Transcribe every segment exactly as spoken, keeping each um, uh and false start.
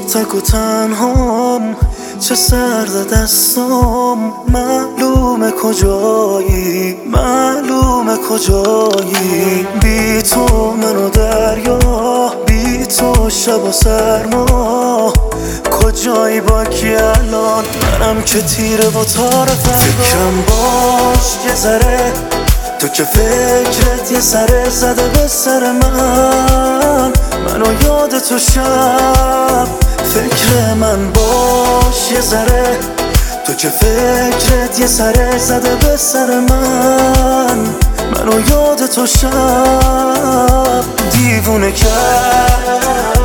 تک و تنهام، چه سرد دستام. معلومه کجایی، معلومه کجایی. بی تو منو دریا، بی تو شب و سرما. کجایی با کی الان؟ منم که تیره و تار فردا. فکرم باش یه ذره، تو که فکرت یه سره زده به سر من. منو یاد تو شب، فکر من باش یه ذره. تو که فکرت یه سره زده به سر من. منو یاد تو شب دیوونه کرد.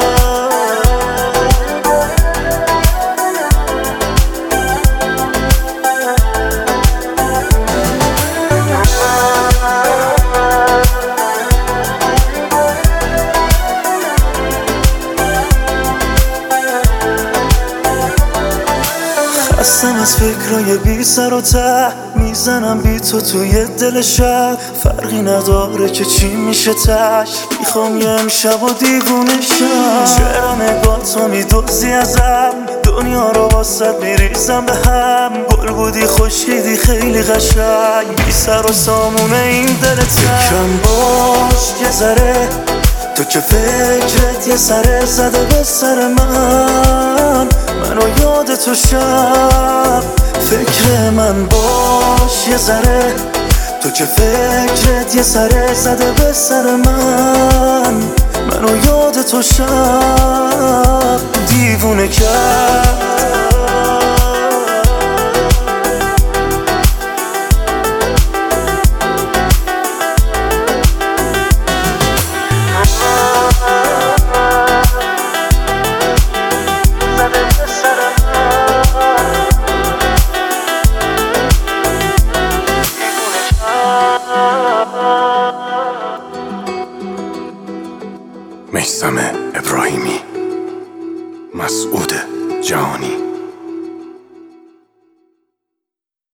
خستم از فکرای بی سر و ته، میزنم بی تو توی دل شب. فرقی نداره که چی میشه تش، میخوام یه امشب و دیوونه شم. چرا نگاه تو میدوزی ازم، دنیا رو واسد میریزم به هم. گل بودی خوشیدی خیلی قشنگ، بی سر و سامونه این دلت. فکرم باش یه ذره، تو که فکرت یه سره زده به سر من. منو یاد تو شب، فکر من باش یه ذره. تو که فکرت یه سره زده به سر من. منو یاد تو شب دیوونه کرد. میثم ابراهیمی، مسعود جهانی.